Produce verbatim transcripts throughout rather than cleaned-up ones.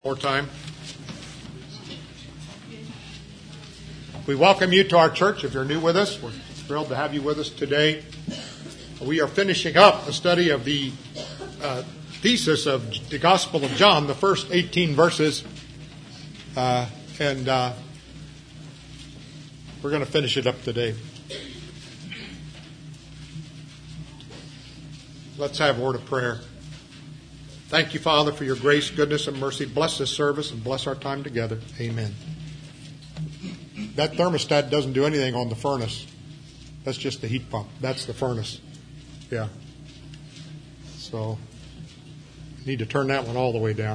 More time. We welcome you to our church. If you're new with us, we're thrilled to have you with us today. We are finishing up a study of the uh, thesis of the Gospel of John, the first eighteen verses, uh, and uh, we're going to finish it up today. Let's have a word of prayer. Thank you, Father, for your grace, goodness, and mercy. Bless this service and bless our time together. Amen. That thermostat doesn't do anything on the furnace. That's just the heat pump. That's the furnace. Yeah. So, need to turn that one all the way down.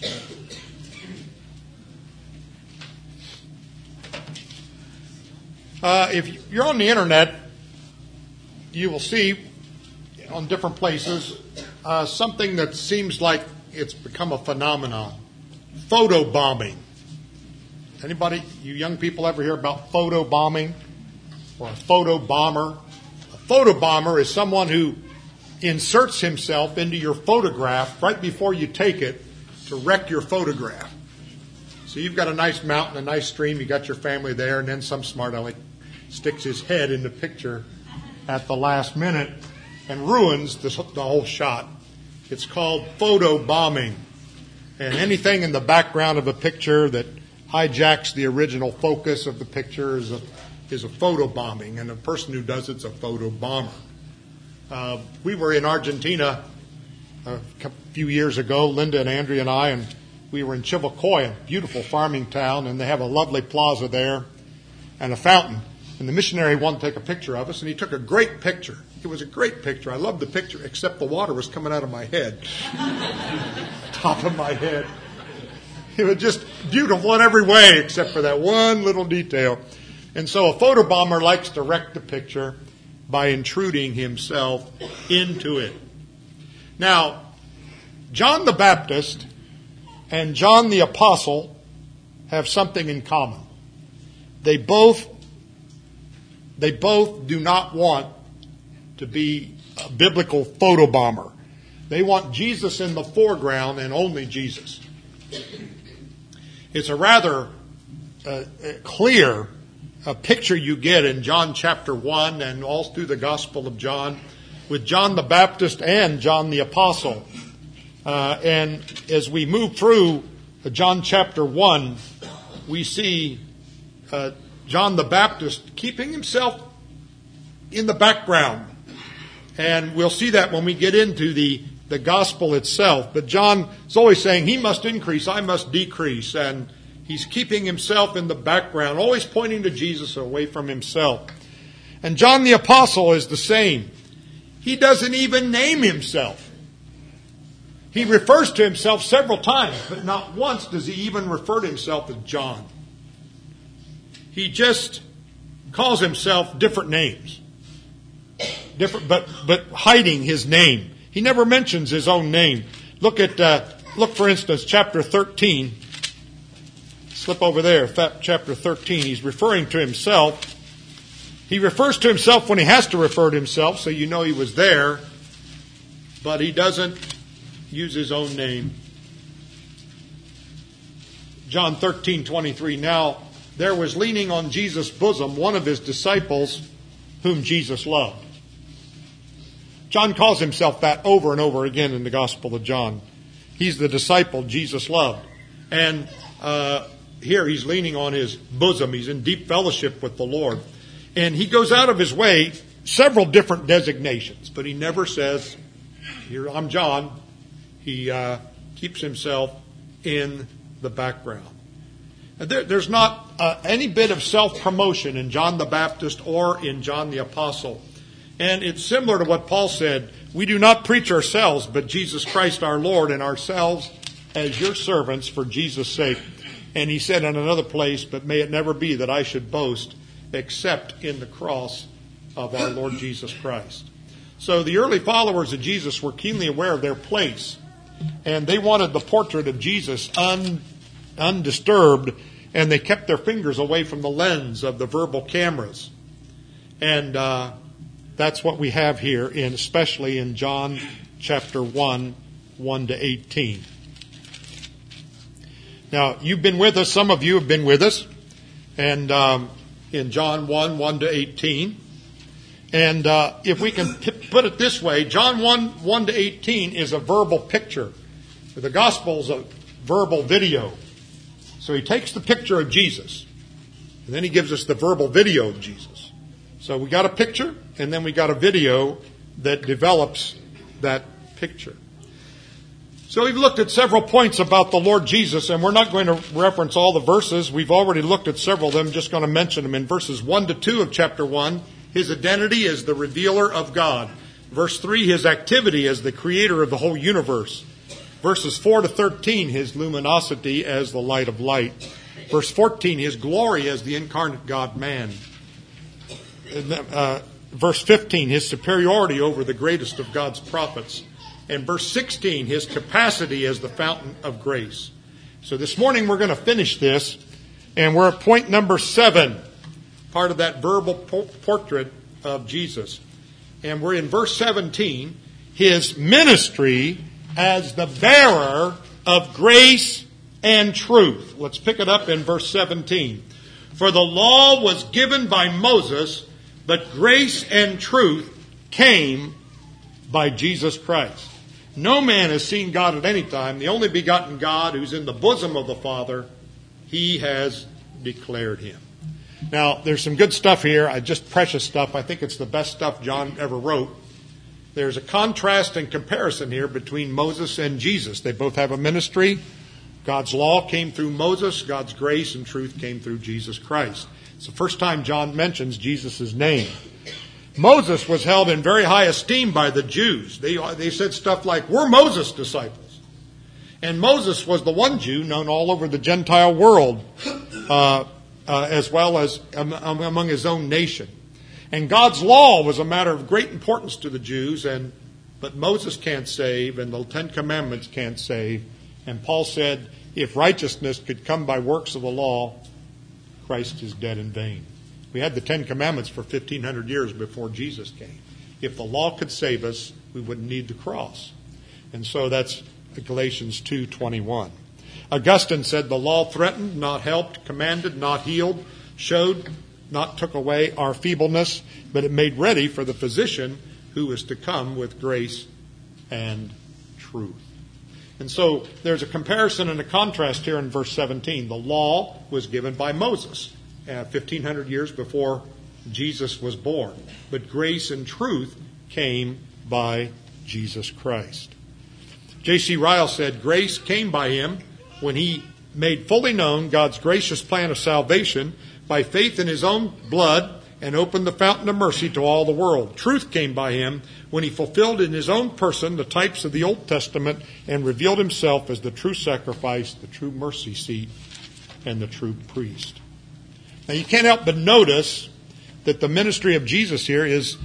Uh, if you're on the internet, you will see on different places Uh, something that seems like it's become a phenomenon. Photo bombing. Anybody, you young people ever hear about photo bombing or a photo bomber? A photo bomber is someone who inserts himself into your photograph right before you take it to wreck your photograph. So you've got a nice mountain, a nice stream, you got your family there, and then some smart aleck sticks his head in the picture at the last minute and ruins the, the whole shot. It's called photo bombing. And anything in the background of a picture that hijacks the original focus of the picture is a, is a photo bombing. And the person who does it's a photo bomber. Uh, we were in Argentina a few years ago, Linda and Andrea and I, and we were in Chivilcoy, a beautiful farming town, and they have a lovely plaza there and a fountain. And the missionary wanted to take a picture of us, and he took a great picture. It was a great picture. I loved the picture, except the water was coming out of my head. Top of my head. It was just beautiful in every way, except for that one little detail. And so a photo bomber likes to wreck the picture by intruding himself into it. Now, John the Baptist and John the Apostle have something in common. They both They both do not want to be a biblical photo bomber. They want Jesus in the foreground and only Jesus. It's a rather uh, clear uh, picture you get in John chapter one and all through the Gospel of John with John the Baptist and John the Apostle. Uh, and as we move through John chapter one, we see uh, John the Baptist keeping himself in the background. And we'll see that when we get into the, the gospel itself. But John is always saying, he must increase, I must decrease. And he's keeping himself in the background, always pointing to Jesus away from himself. And John the Apostle is the same. He doesn't even name himself. He refers to himself several times, but not once does he even refer to himself as John. He just calls himself different names, different, but but hiding his name. He never mentions his own name. Look at uh, look for instance, chapter thirteen. Slip over there, chapter thirteen. He's referring to himself. He refers to himself when he has to refer to himself, so you know he was there. But he doesn't use his own name. John thirteen twenty-three. Now there was leaning on Jesus' bosom one of his disciples whom Jesus loved. John calls himself that over and over again in the Gospel of John. He's the disciple Jesus loved. And uh, here he's leaning on his bosom. He's in deep fellowship with the Lord. And he goes out of his way, several different designations, but he never says, here I'm John. He uh, keeps himself in the background. There, there's not uh, any bit of self-promotion in John the Baptist or in John the Apostle. And it's similar to what Paul said. We do not preach ourselves, but Jesus Christ our Lord, and ourselves as your servants for Jesus' sake. And he said in another place, but may it never be that I should boast except in the cross of our Lord Jesus Christ. So the early followers of Jesus were keenly aware of their place. And they wanted the portrait of Jesus un, undisturbed, and they kept their fingers away from the lens of the verbal cameras. And uh, that's what we have here, in especially in John chapter one, one to eighteen. Now, you've been with us. Some of you have been with us. And um, in John one, one to eighteen. And uh, if we can p- put it this way, John one, one to eighteen is a verbal picture. The gospel is a verbal video. So he takes the picture of Jesus, and then he gives us the verbal video of Jesus. So we got a picture, and then we got a video that develops that picture. So we've looked at several points about the Lord Jesus, and we're not going to reference all the verses. We've already looked at several of them. I'm just going to mention them. In verses one to two of chapter one, his identity as the revealer of God. Verse three, his activity as the creator of the whole universe. Verses four to thirteen, his luminosity as the light of light. Verse fourteen, his glory as the incarnate God-man. Uh, verse fifteen, his superiority over the greatest of God's prophets. And verse sixteen, his capacity as the fountain of grace. So this morning we're going to finish this, and we're at point number seven, part of that verbal po- portrait of Jesus. And we're in verse seventeen, his ministry as the bearer of grace and truth. Let's pick it up in verse seventeen. For the law was given by Moses, but grace and truth came by Jesus Christ. No man has seen God at any time. The only begotten God who's in the bosom of the Father, he has declared him. Now, there's some good stuff here. I just precious stuff. I think it's the best stuff John ever wrote. There's a contrast and comparison here between Moses and Jesus. They both have a ministry. God's law came through Moses. God's grace and truth came through Jesus Christ. It's the first time John mentions Jesus' name. Moses was held in very high esteem by the Jews. They, they said stuff like, we're Moses' disciples. And Moses was the one Jew known all over the Gentile world, uh, uh, as well as um, among his own nation. And God's law was a matter of great importance to the Jews, and but Moses can't save, and the Ten Commandments can't save. And Paul said, if righteousness could come by works of the law, Christ is dead in vain. We had the Ten Commandments for fifteen hundred years before Jesus came. If the law could save us, we wouldn't need the cross. And so that's Galatians two twenty-one. Augustine said the law threatened, not helped, commanded, not healed, showed, not took away our feebleness, but it made ready for the physician who is to come with grace and truth. And so there's a comparison and a contrast here in verse seventeen. The law was given by Moses uh, fifteen hundred years before Jesus was born. But grace and truth came by Jesus Christ. J C Ryle said, grace came by him when he made fully known God's gracious plan of salvation by faith in his own blood and opened the fountain of mercy to all the world. Truth came by him when he fulfilled in his own person the types of the Old Testament and revealed himself as the true sacrifice, the true mercy seat, and the true priest. Now you can't help but notice that the ministry of Jesus here is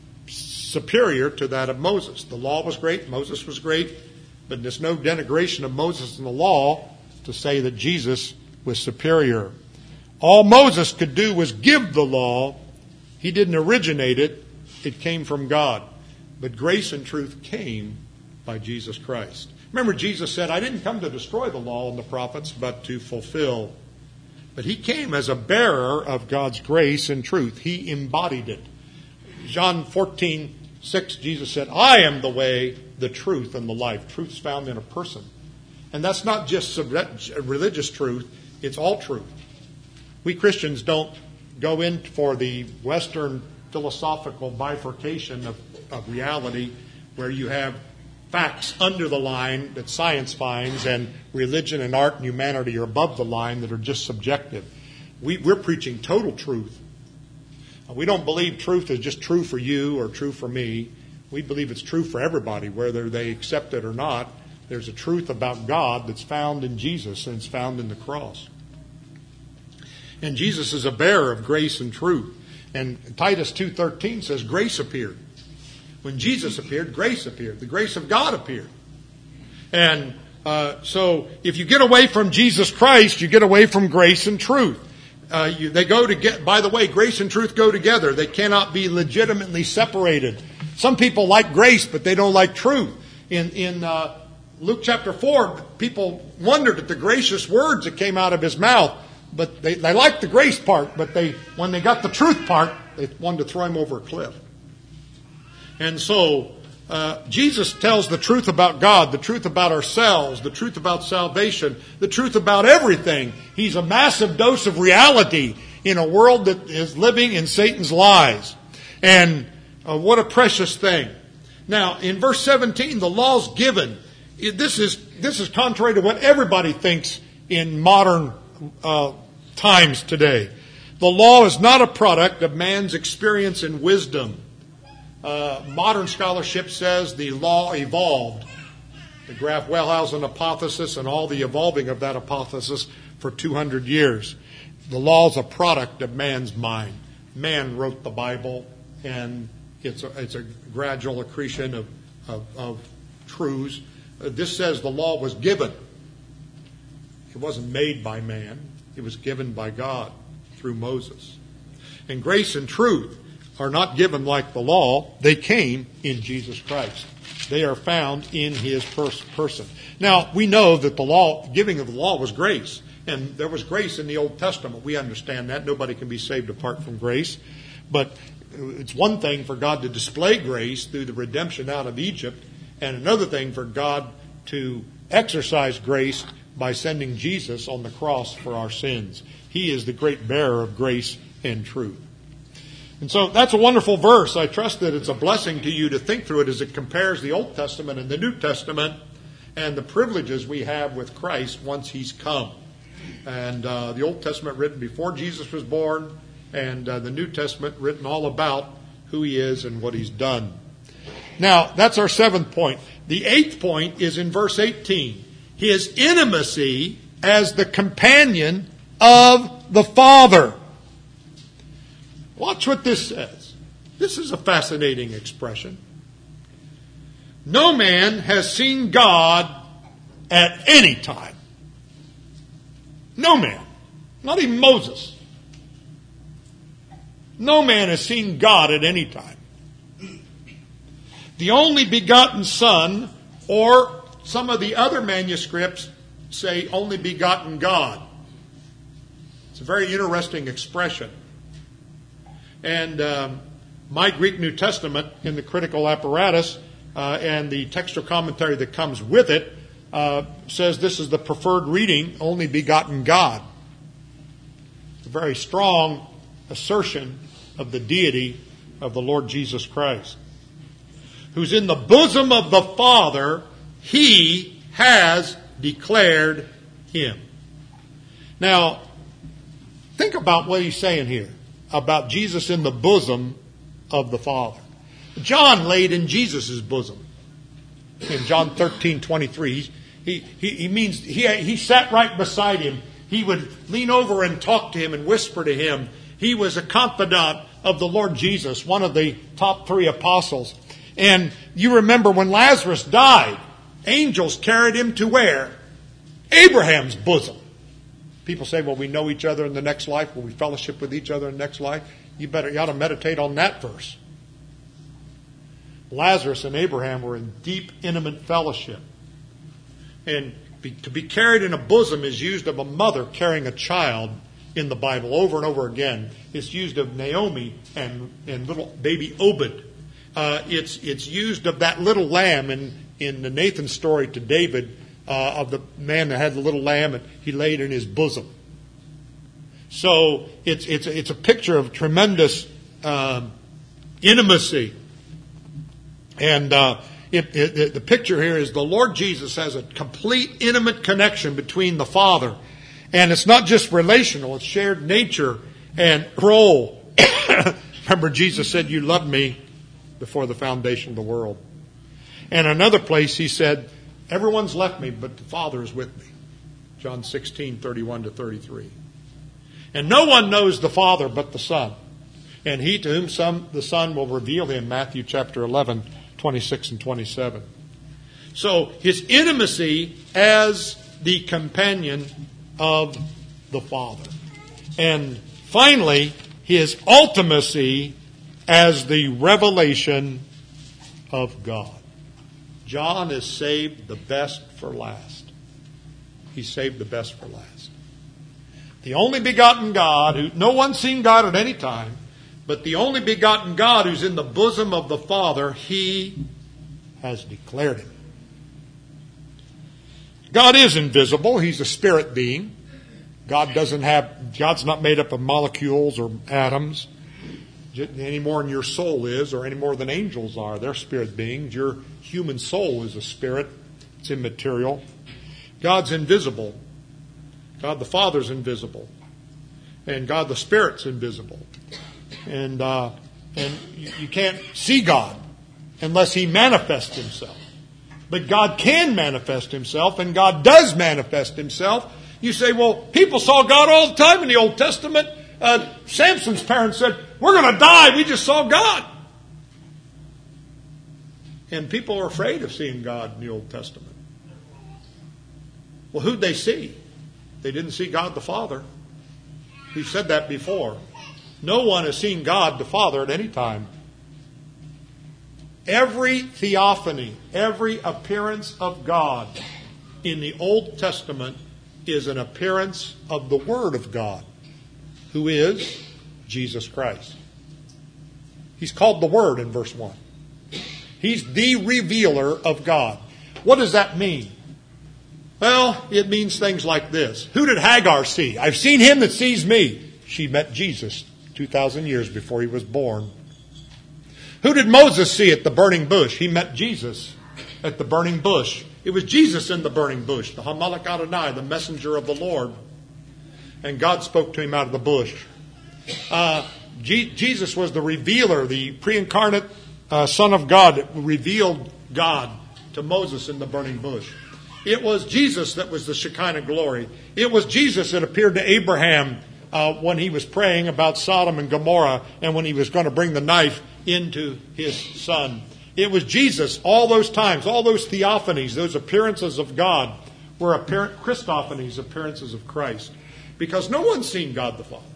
superior to that of Moses. The law was great, Moses was great, but there's no denigration of Moses and the law to say that Jesus was superior. All Moses could do was give the law. He didn't originate it. It came from God. But grace and truth came by Jesus Christ. Remember, Jesus said, I didn't come to destroy the law and the prophets, but to fulfill. But he came as a bearer of God's grace and truth. He embodied it. John fourteen six, Jesus said, I am the way, the truth, and the life. Truth's found in a person. And that's not just religious truth. It's all truth. We Christians don't go in for the Western philosophical bifurcation of, of reality where you have facts under the line that science finds and religion and art and humanity are above the line that are just subjective. We, we're preaching total truth. We don't believe truth is just true for you or true for me. We believe it's true for everybody, whether they accept it or not. There's a truth about God that's found in Jesus, and it's found in the cross. And Jesus is a bearer of grace and truth. And Titus two thirteen says grace appeared. When Jesus appeared, grace appeared. The grace of God appeared. And uh, so if you get away from Jesus Christ, you get away from grace and truth. Uh, you, they go to get, by the way, grace and truth go together. They cannot be legitimately separated. Some people like grace, but they don't like truth. In, in uh, Luke chapter four, people wondered at the gracious words that came out of his mouth. But they, they liked the grace part, but they when they got the truth part, they wanted to throw him over a cliff. And so uh, Jesus tells the truth about God, the truth about ourselves, the truth about salvation, the truth about everything. He's a massive dose of reality in a world that is living in Satan's lies. And uh, what a precious thing. Now, in verse seventeen, the law's given. This is this is contrary to what everybody thinks in modern uh, times today. The law is not a product of man's experience and wisdom. Uh, modern scholarship says the law evolved. The Graf-Wellhausen hypothesis and all the evolving of that hypothesis for two hundred years. The law is a product of man's mind. Man wrote the Bible, and it's a, it's a gradual accretion of, of, of truths. Uh, this says the law was given. It wasn't made by man. It was given by God through Moses. And grace and truth are not given like the law. They came in Jesus Christ. They are found in his pers- person. Now, we know that the law, giving of the law was grace. And there was grace in the Old Testament. We understand that. Nobody can be saved apart from grace. But it's one thing for God to display grace through the redemption out of Egypt, and another thing for God to exercise grace by sending Jesus on the cross for our sins. He is the great bearer of grace and truth. And so that's a wonderful verse. I trust that it's a blessing to you to think through it as it compares the Old Testament and the New Testament and the privileges we have with Christ once he's come. And uh, the Old Testament written before Jesus was born, and uh, the New Testament written all about who he is and what he's done. Now, that's our seventh point. The eighth point is in verse eighteen. His intimacy as the companion of the Father. Watch what this says. This is a fascinating expression. No man has seen God at any time. No man. Not even Moses. No man has seen God at any time. The only begotten Son, or some of the other manuscripts say only begotten God. It's a very interesting expression. And um, my Greek New Testament in the critical apparatus uh, and the textual commentary that comes with it uh, says this is the preferred reading, only begotten God. It's a very strong assertion of the deity of the Lord Jesus Christ. Who's in the bosom of the Father, he has declared him. Now, think about what he's saying here about Jesus in the bosom of the Father. John laid in Jesus' bosom. In John thirteen twenty-three, he, he, he means he, he sat right beside him. He would lean over and talk to him and whisper to him. He was a confidant of the Lord Jesus, one of the top three apostles. And you remember when Lazarus died, angels carried him to where? Abraham's bosom. People say, well, we know each other in the next life. Will we fellowship with each other in the next life? You better, you ought to meditate on that verse. Lazarus and Abraham were in deep, intimate fellowship. And be, to be carried in a bosom is used of a mother carrying a child in the Bible over and over again. It's used of Naomi and, and little baby Obed. Uh, it's it's used of that little lamb in, in the Nathan story to David, uh, of the man that had the little lamb and he laid in his bosom. So it's it's it's a picture of tremendous um, intimacy, and uh, it, it, the picture here is the Lord Jesus has a complete intimate connection between the Father, and it's not just relational; it's shared nature and role. Remember, Jesus said, "You love me before the foundation of the world." And another place he said, "Everyone's left me, but the Father is with me." John sixteen, thirty-one to thirty-three. And no one knows the Father but the Son, and he to whom some, the Son will reveal him, Matthew chapter eleven, twenty-six and twenty-seven. So his intimacy as the companion of the Father. And finally, his ultimacy as the revelation of God. John has saved the best for last. He saved the best for last. The only begotten God, who no one's seen God at any time, but the only begotten God who's in the bosom of the Father, He has declared Him. God is invisible. He's a spirit being. God doesn't have, God's not made up of molecules or atoms any more than your soul is, or any more than angels are. They're spirit beings. Your human soul is a spirit. It's immaterial. God's invisible. God the Father's invisible. And God the Spirit's invisible. And uh, and you, you can't see God unless He manifests Himself. But God can manifest Himself, and God does manifest Himself. You say, well, people saw God all the time in the Old Testament. Uh, Samson's parents said, we're going to die. We just saw God. And people are afraid of seeing God in the Old Testament. Well, who'd they see? They didn't see God the Father. We've said that before. No one has seen God the Father at any time. Every theophany, every appearance of God in the Old Testament is an appearance of the Word of God, who is Jesus Christ. He's called the Word in verse one. He's the revealer of God. What does that mean? Well, it means things like this. Who did Hagar see? I've seen him that sees me. She met Jesus two thousand years before he was born. Who did Moses see at the burning bush? He met Jesus at the burning bush. It was Jesus in the burning bush, the Hamalek Adonai, the messenger of the Lord. And God spoke to him out of the bush. Uh, G- Jesus was the revealer, the pre-incarnate uh, Son of God that revealed God to Moses in the burning bush. It was Jesus that was the Shekinah glory. It was Jesus that appeared to Abraham uh, when he was praying about Sodom and Gomorrah and when he was going to bring the knife into his son. It was Jesus all those times, all those theophanies, those appearances of God were apparent Christophanies, appearances of Christ. Because no one's seen God the Father.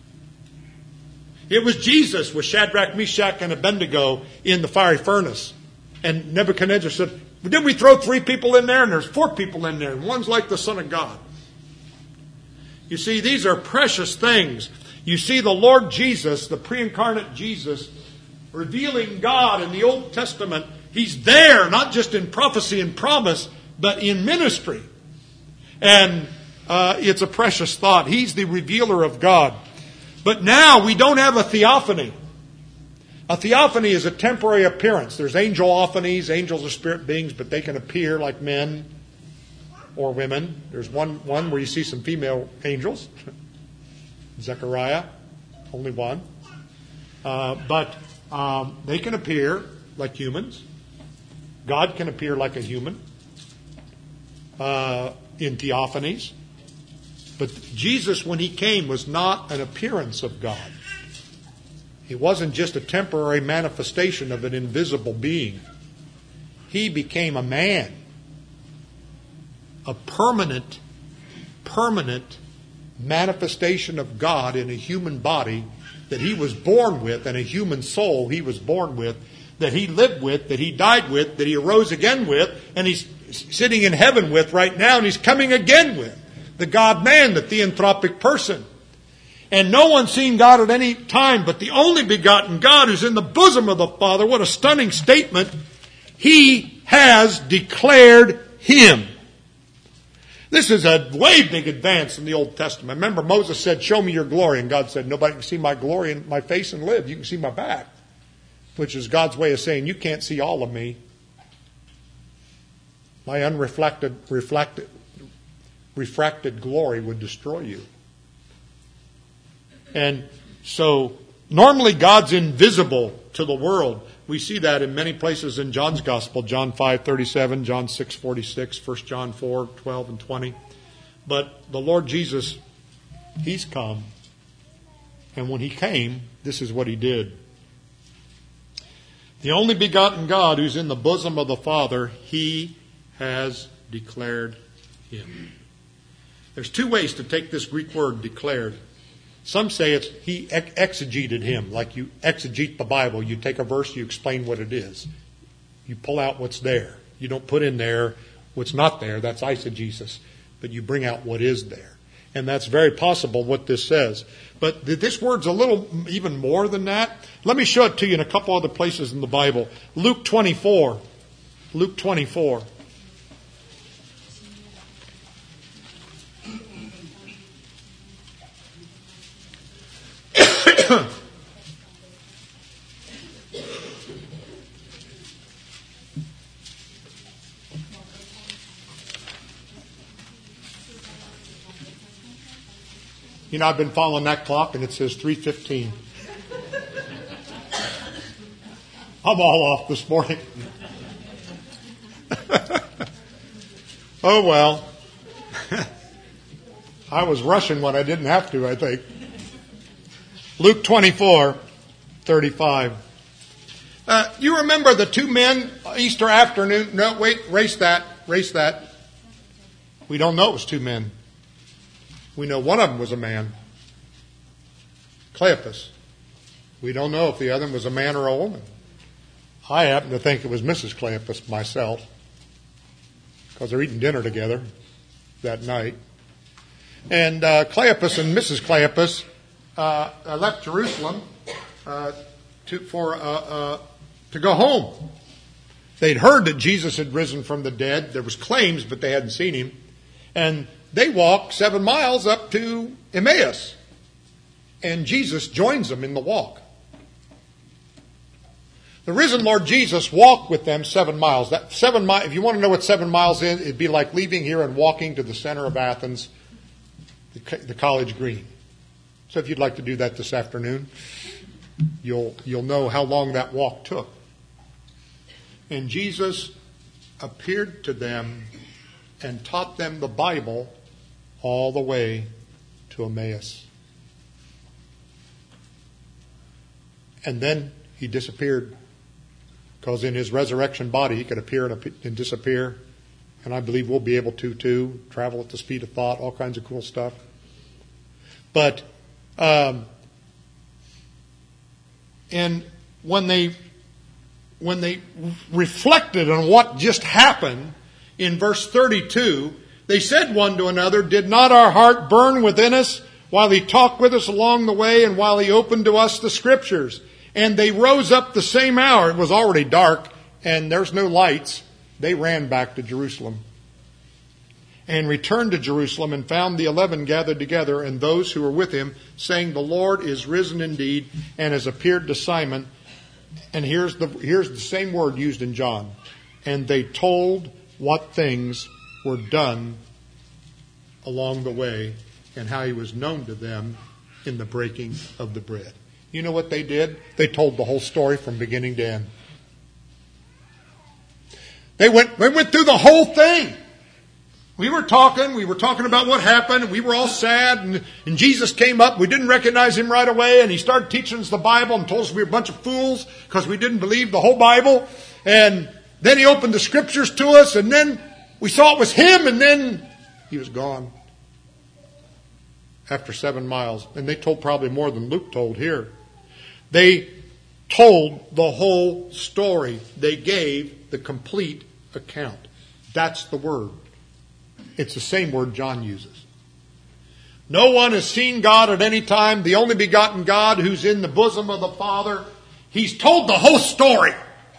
It was Jesus with Shadrach, Meshach, and Abednego in the fiery furnace. And Nebuchadnezzar said, didn't we throw three people in there? And there's four people in there. And one's like the Son of God. You see, these are precious things. You see the Lord Jesus, the pre-incarnate Jesus, revealing God in the Old Testament. He's there, not just in prophecy and promise, but in ministry. And uh, it's a precious thought. He's the revealer of God. But now we don't have a theophany. A theophany is a temporary appearance. There's angelophanies. Angels are spirit beings, but they can appear like men or women. There's one, one where you see some female angels. Zechariah, only one. Uh, but um, they can appear like humans. God can appear like a human uh, in theophanies. But Jesus, when he came, was not an appearance of God. He wasn't just a temporary manifestation of an invisible being. He became a man. A permanent, permanent manifestation of God in a human body that he was born with, and a human soul he was born with, that he lived with, that he died with, that he arose again with, and he's sitting in heaven with right now, and he's coming again with. The God-man, the theanthropic person. And no one's seen God at any time, but the only begotten God who's in the bosom of the Father. What a stunning statement. He has declared him. This is a way big advance in the Old Testament. Remember, Moses said, show me your glory. And God said, nobody can see my glory in my face and live. You can see my back. Which is God's way of saying, you can't see all of me. My unreflected, reflected, refracted glory would destroy you. And so, normally God's invisible to the world. We see that in many places in John's Gospel. John five thirty-seven, John six forty-six, First John four twelve and twenty. But the Lord Jesus, he's come. And when he came, this is what he did. The only begotten God who's in the bosom of the Father, he has declared him. There's two ways to take this Greek word, declared. Some say it's he exegeted him, like you exegete the Bible. You take a verse, you explain what it is. You pull out what's there. You don't put in there what's not there. That's eisegesis. But you bring out what is there. And that's very possible what this says. But this word's a little even more than that. Let me show it to you in a couple other places in the Bible. Luke twenty-four. Luke twenty-four. You know, I've been following that clock, and it says three fifteen. I'm all off this morning. Oh, well. I was rushing when I didn't have to, I think. Luke twenty-four, thirty-five. Uh, you remember the two men Easter afternoon? No, wait, race that, race that. We don't know it was two men. We know one of them was a man, Cleopas. We don't know if the other one was a man or a woman. I happen to think it was Missus Cleopas myself, because they're eating dinner together that night. And uh, Cleopas and Missus Cleopas uh, left Jerusalem uh, to for uh, uh, to go home. They'd heard that Jesus had risen from the dead. There was claims, but they hadn't seen him. And they walk seven miles up to Emmaus. And Jesus joins them in the walk. The risen Lord Jesus walked with them seven miles. That seven mi- if you want to know what seven miles is, it'd be like leaving here and walking to the center of Athens, the, the college green. So if you'd like to do that this afternoon, you'll you'll know how long that walk took. And Jesus appeared to them and taught them the Bible all the way to Emmaus. And then he disappeared, because in his resurrection body he could appear and, and disappear. And I believe we'll be able to too, travel at the speed of thought, all kinds of cool stuff. But um, and when they when they reflected on what just happened in verse thirty-two, they said one to another, "Did not our heart burn within us while he talked with us along the way and while he opened to us the Scriptures?" And they rose up the same hour. It was already dark and there's no lights. They ran back to Jerusalem and returned to Jerusalem and found the eleven gathered together and those who were with him, saying, "The Lord is risen indeed and has appeared to Simon." And here's the, here's the same word used in John. And they told what things were done along the way and how he was known to them in the breaking of the bread. You know what they did? They told the whole story from beginning to end. They went, they went through the whole thing. We were talking, we were talking about what happened, and we were all sad, and, and Jesus came up. We didn't recognize him right away, and he started teaching us the Bible and told us we were a bunch of fools because we didn't believe the whole Bible. And then he opened the Scriptures to us, and then we saw it was him, and then he was gone after seven miles. And they told probably more than Luke told here. They told the whole story. They gave the complete account. That's the word. It's the same word John uses. No one has seen God at any time. The only begotten God who's in the bosom of the Father. He's told the whole story.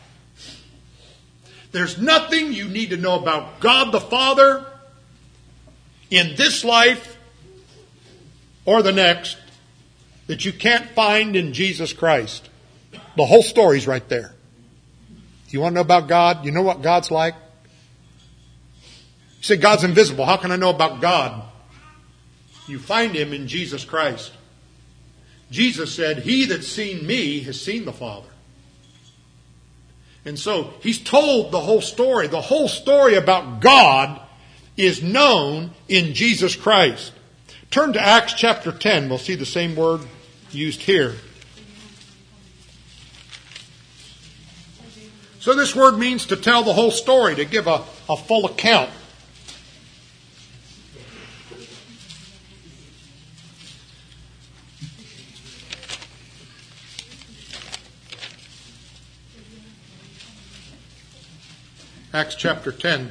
There's nothing you need to know about God the Father in this life or the next that you can't find in Jesus Christ. The whole story's right there. You want to know about God? You know what God's like? You say God's invisible. How can I know about God? You find him in Jesus Christ. Jesus said, "He that's seen me has seen the Father." And so he's told the whole story. The whole story about God is known in Jesus Christ. Turn to Acts chapter ten. We'll see the same word used here. So this word means to tell the whole story, to give a, a full account. Acts chapter ten.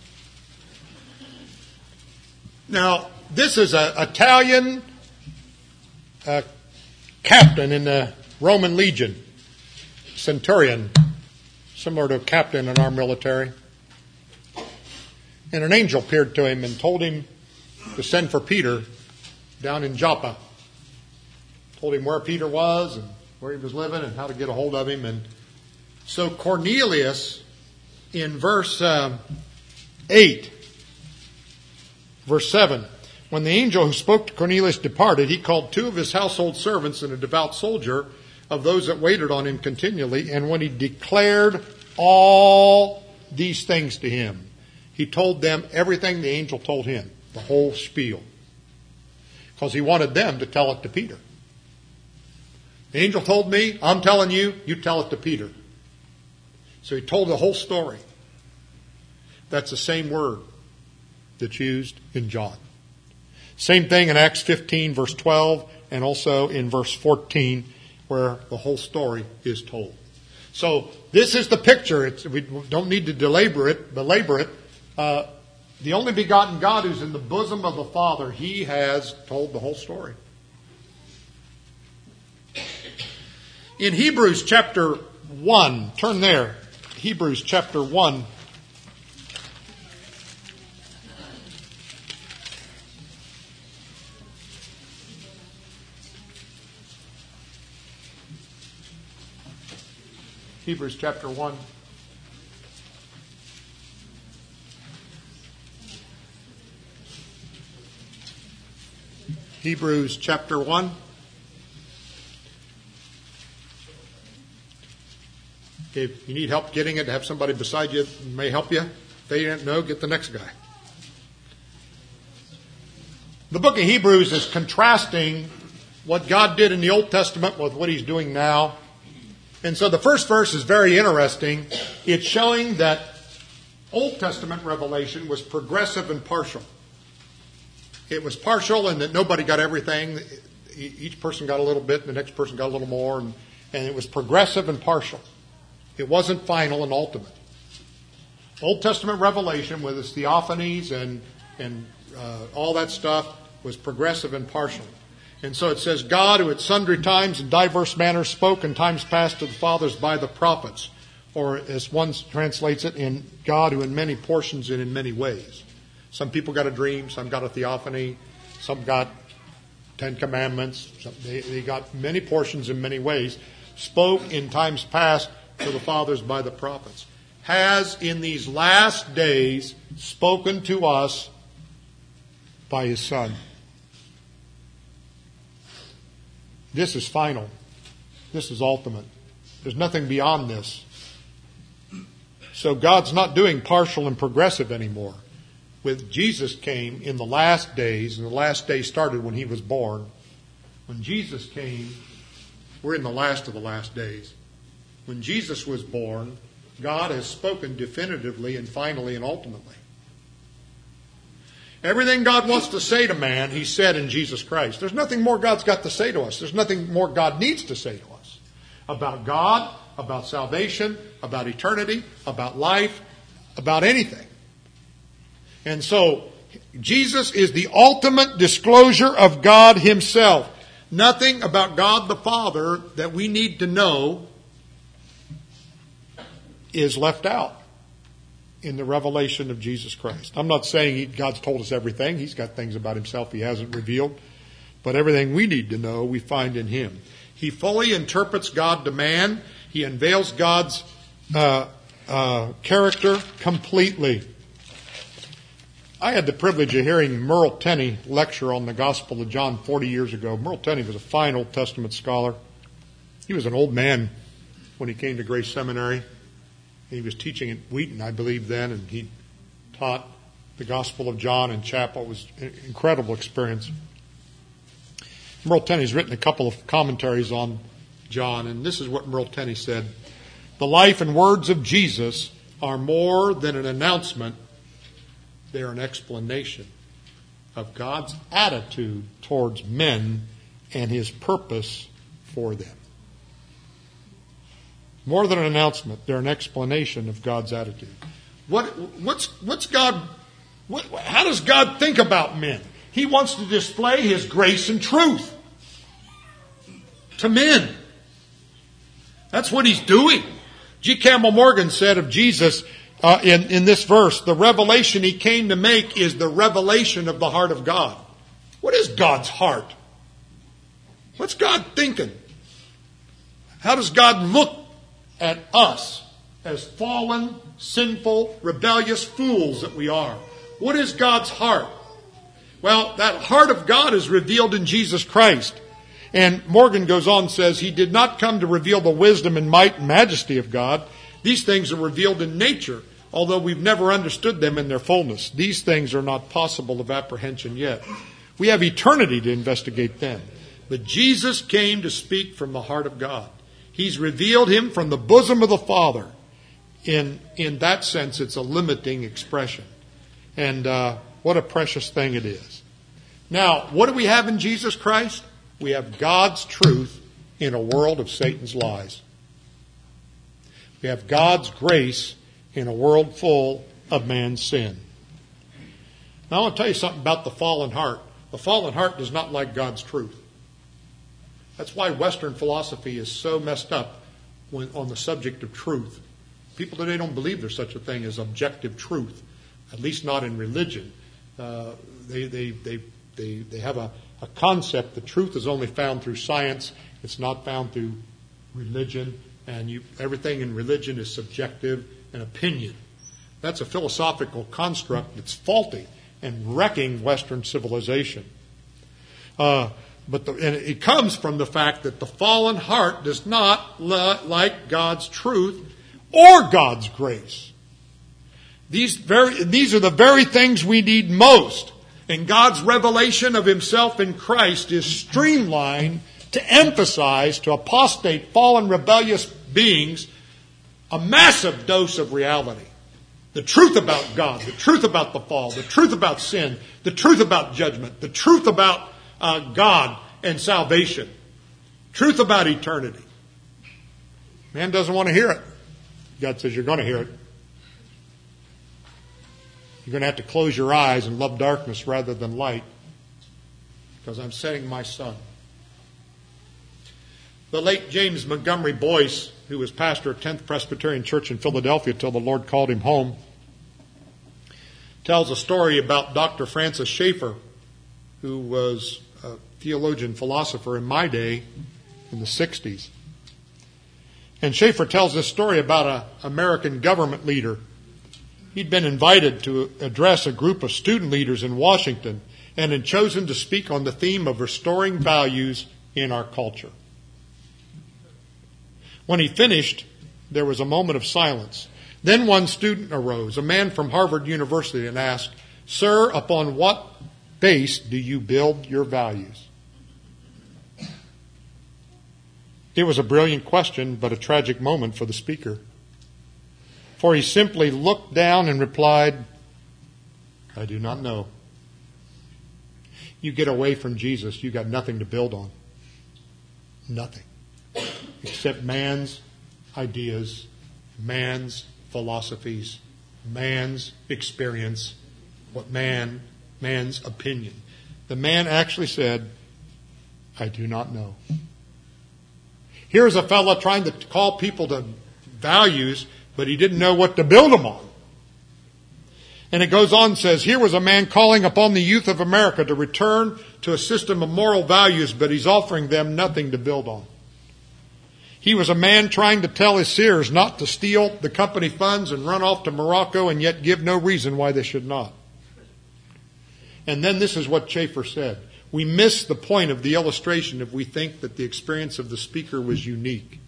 Now, this is an Italian uh, captain in the Roman legion, centurion, similar to a captain in our military. And an angel appeared to him and told him to send for Peter down in Joppa. Told him where Peter was and where he was living and how to get a hold of him. And so Cornelius, in verse uh, eight, verse seven, when the angel who spoke to Cornelius departed, he called two of his household servants and a devout soldier of those that waited on him continually. And when he declared all these things to him, he told them everything the angel told him, the whole spiel. Because he wanted them to tell it to Peter. The angel told me, I'm telling you, you tell it to Peter. So he told the whole story. That's the same word that's used in John. Same thing in Acts fifteen, verse twelve, and also in verse fourteen, where the whole story is told. So this is the picture. It's, we don't need to belabor it. Belabor it. Uh, the only begotten God who's in the bosom of the Father, He has told the whole story. In Hebrews chapter one, turn there. Hebrews chapter one. Hebrews chapter one. Hebrews chapter one. If you need help getting it, have somebody beside you who may help you. If they don't know, get the next guy. The book of Hebrews is contrasting what God did in the Old Testament with what He's doing now. And so the first verse is very interesting. It's showing that Old Testament revelation was progressive and partial. It was partial in that nobody got everything. Each person got a little bit, and the next person got a little more. And, and it was progressive and partial. It wasn't final and ultimate. Old Testament revelation with its theophanies and, and uh, all that stuff was progressive and partial. And so it says, God, who at sundry times and diverse manners spoke in times past to the fathers by the prophets. Or as one translates it, in God who in many portions and in many ways. Some people got a dream, some got a theophany, some got Ten Commandments. Some, they, they got many portions in many ways. Spoke in times past to the fathers by the prophets. Has in these last days spoken to us by His Son. This is final. This is ultimate. There's nothing beyond this. So God's not doing partial and progressive anymore. With Jesus came in the last days, and the last day started when He was born. When Jesus came, we're in the last of the last days. When Jesus was born, God has spoken definitively and finally and ultimately. Everything God wants to say to man, He said in Jesus Christ. There's nothing more God's got to say to us. There's nothing more God needs to say to us. About God, about salvation, about eternity, about life, about anything. And so, Jesus is the ultimate disclosure of God Himself. Nothing about God the Father that we need to know is left out in the revelation of Jesus Christ. I'm not saying he, God's told us everything. He's got things about Himself He hasn't revealed. But everything we need to know, we find in Him. He fully interprets God to man. He unveils God's uh, uh, character completely. I had the privilege of hearing Merle Tenney lecture on the Gospel of John forty years ago. Merle Tenney was a fine Old Testament scholar. He was an old man when he came to Grace Seminary. He was teaching at Wheaton, I believe, then, and he taught the Gospel of John in chapel. It was an incredible experience. Merle Tenney's written a couple of commentaries on John, and this is what Merle Tenney said. The life and words of Jesus are more than an announcement. They are an explanation of God's attitude towards men and His purpose for them. More than an announcement, they're an explanation of God's attitude. What, what's, what's God, what, how does God think about men? He wants to display His grace and truth to men. That's what He's doing. G. Campbell Morgan said of Jesus uh, in, in this verse, the revelation He came to make is the revelation of the heart of God. What is God's heart? What's God thinking? How does God look at us as fallen, sinful, rebellious fools that we are? What is God's heart? Well, that heart of God is revealed in Jesus Christ. And Morgan goes on and says, He did not come to reveal the wisdom and might and majesty of God. These things are revealed in nature, although we've never understood them in their fullness. These things are not possible of apprehension yet. We have eternity to investigate them. But Jesus came to speak from the heart of God. He's revealed Him from the bosom of the Father. In, in that sense, it's a limiting expression. And uh, what a precious thing it is. Now, what do we have in Jesus Christ? We have God's truth in a world of Satan's lies. We have God's grace in a world full of man's sin. Now I want to tell you something about the fallen heart. The fallen heart does not like God's truth. That's why Western philosophy is so messed up when, on the subject of truth. People today don't believe there's such a thing as objective truth, at least not in religion. Uh, they, they, they, they, they have a A concept that truth is only found through science. It's not found through religion. And you, everything in religion is subjective and opinion. That's a philosophical construct that's faulty and wrecking Western civilization. Uh, but the, and it comes from the fact that the fallen heart does not li- like God's truth or God's grace. These, very, these are the very things we need most. And God's revelation of Himself in Christ is streamlined to emphasize to apostate, fallen, rebellious beings a massive dose of reality. The truth about God, the truth about the fall, the truth about sin, the truth about judgment, the truth about uh, God and salvation, truth about eternity. Man doesn't want to hear it. God says you're going to hear it. You're going to have to close your eyes and love darkness rather than light, because I'm sending my Son. The late James Montgomery Boyce, who was pastor of tenth Presbyterian Church in Philadelphia till the Lord called him home, tells a story about Doctor Francis Schaeffer, who was a theologian philosopher in my day in the sixties. And Schaeffer tells this story about an American government leader. He'd been invited to address a group of student leaders in Washington and had chosen to speak on the theme of restoring values in our culture. When he finished, there was a moment of silence. Then one student arose, a man from Harvard University, and asked, "Sir, upon what base do you build your values?" It was a brilliant question, but a tragic moment for the speaker. For he simply looked down and replied, "I do not know." You get away from Jesus, you got nothing to build on. Nothing. Except man's ideas, man's philosophies, man's experience, what man, man's opinion. The man actually said, "I do not know." Here's a fellow trying to call people to values, but he didn't know what to build them on. And it goes on and says, here was a man calling upon the youth of America to return to a system of moral values, but he's offering them nothing to build on. He was a man trying to tell his seers not to steal the company funds and run off to Morocco and yet give no reason why they should not. And then this is what Schaeffer said. We miss the point of the illustration if we think that the experience of the speaker was unique.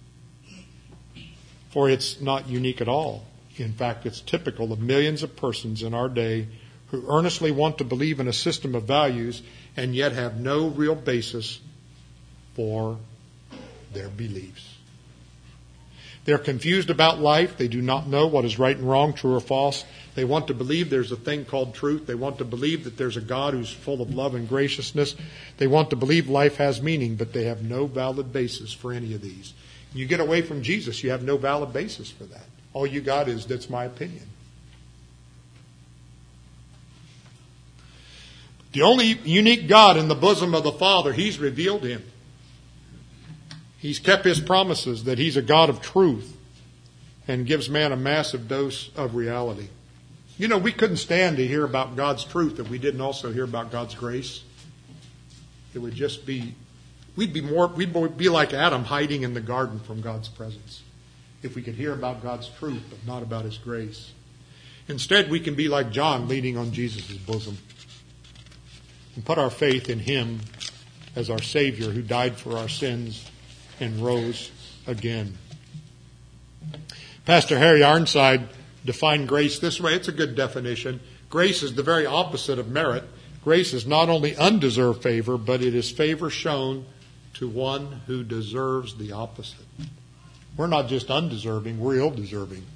For it's not unique at all. In fact, it's typical of millions of persons in our day who earnestly want to believe in a system of values and yet have no real basis for their beliefs. They're confused about life. They do not know what is right and wrong, true or false. They want to believe there's a thing called truth. They want to believe that there's a God who's full of love and graciousness. They want to believe life has meaning, but they have no valid basis for any of these. You get away from Jesus, you have no valid basis for that. All you got is, that's my opinion. The only unique God in the bosom of the Father, He's revealed Him. He's kept His promises that He's a God of truth and gives man a massive dose of reality. You know, we couldn't stand to hear about God's truth if we didn't also hear about God's grace. It would just be, we'd be more, we'd be like Adam hiding in the garden from God's presence if we could hear about God's truth but not about His grace. Instead, we can be like John leaning on Jesus' bosom and put our faith in Him as our Savior who died for our sins and rose again. Pastor Harry Ironside defined grace this way. It's a good definition. Grace is the very opposite of merit. Grace is not only undeserved favor, but it is favor shown to one who deserves the opposite. We're not just undeserving, we're ill-deserving.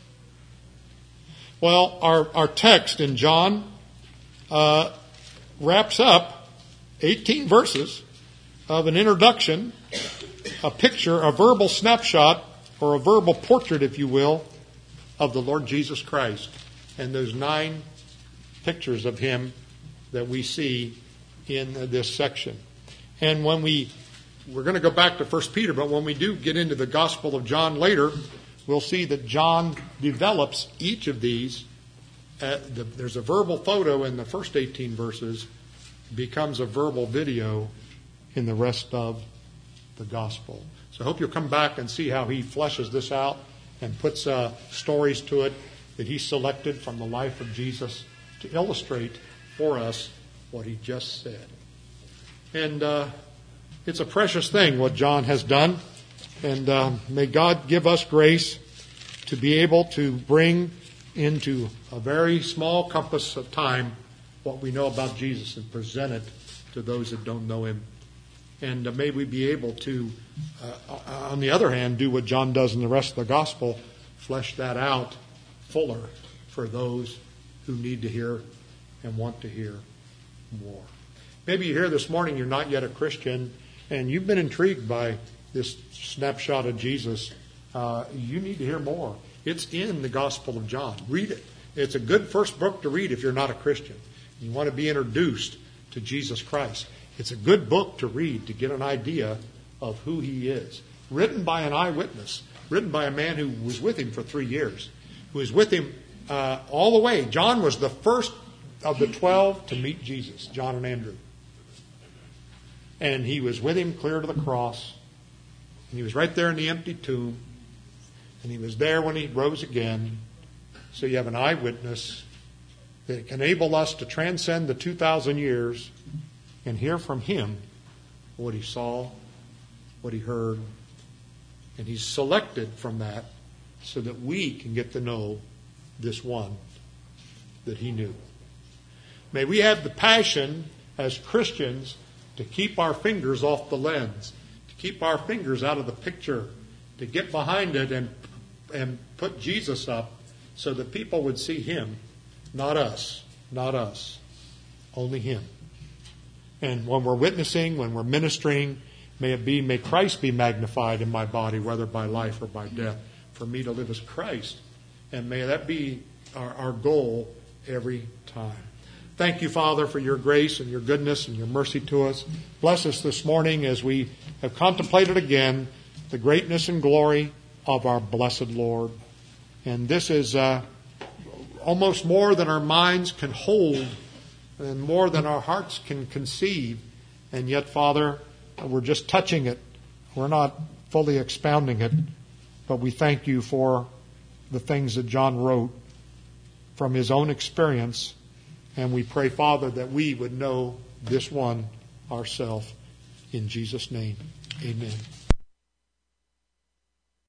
Well, our, our text in John uh, wraps up eighteen verses of an introduction, a picture, a verbal snapshot, or a verbal portrait, if you will, of the Lord Jesus Christ. And those nine pictures of Him that we see in this section. And when we, we're going to go back to First Peter, but when we do get into the Gospel of John later, we'll see that John develops each of these. Uh, the, there's a verbal photo in the first eighteen verses, becomes a verbal video in the rest of the Gospel. So I hope you'll come back and see how he fleshes this out and puts uh, stories to it that he selected from the life of Jesus to illustrate for us what he just said. And uh, it's a precious thing what John has done. And uh, may God give us grace to be able to bring into a very small compass of time what we know about Jesus and present it to those that don't know Him. And uh, may we be able to, uh, on the other hand, do what John does in the rest of the Gospel, flesh that out fuller for those who need to hear and want to hear more. Maybe you're here this morning, you're not yet a Christian, and you've been intrigued by this snapshot of Jesus. Uh, you need to hear more. It's in the Gospel of John. Read it. It's a good first book to read if you're not a Christian. You want to be introduced to Jesus Christ. It's a good book to read to get an idea of who He is. Written by an eyewitness. Written by a man who was with Him for three years. Who was with Him uh, all the way. John was the first of the twelve to meet Jesus. John and Andrew. And he was with Him clear to the cross. And he was right there in the empty tomb. And he was there when He rose again. So you have an eyewitness that can enable us to transcend the two thousand years and hear from Him what He saw, what He heard. And He's selected from that so that we can get to know this one that He knew. May we have the passion as Christians to keep our fingers off the lens, to keep our fingers out of the picture, to get behind it and and put Jesus up so that people would see Him, not us, not us, only Him. And when we're witnessing, when we're ministering, may it be, may Christ be magnified in my body, whether by life or by death, for me to live as Christ. And may that be our, our goal every time. Thank you, Father, for your grace and your goodness and your mercy to us. Bless us this morning as we have contemplated again the greatness and glory of our blessed Lord. And this is uh, almost more than our minds can hold and more than our hearts can conceive. And yet, Father, we're just touching it. We're not fully expounding it. But we thank you for the things that John wrote from his own experience. And we pray, Father, that we would know this one ourselves. In Jesus' name, amen.